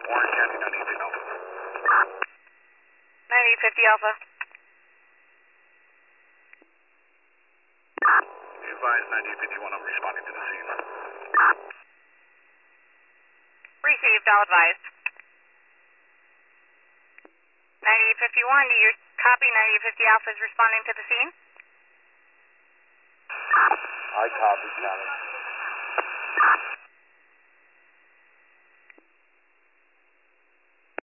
Warren County, 9850 Alpha. 9850 Alpha. Be advised, 9851, I'm responding to the scene. Received, all advised. 9851, do you copy? 9850 Alpha is responding to the scene. I copy, County.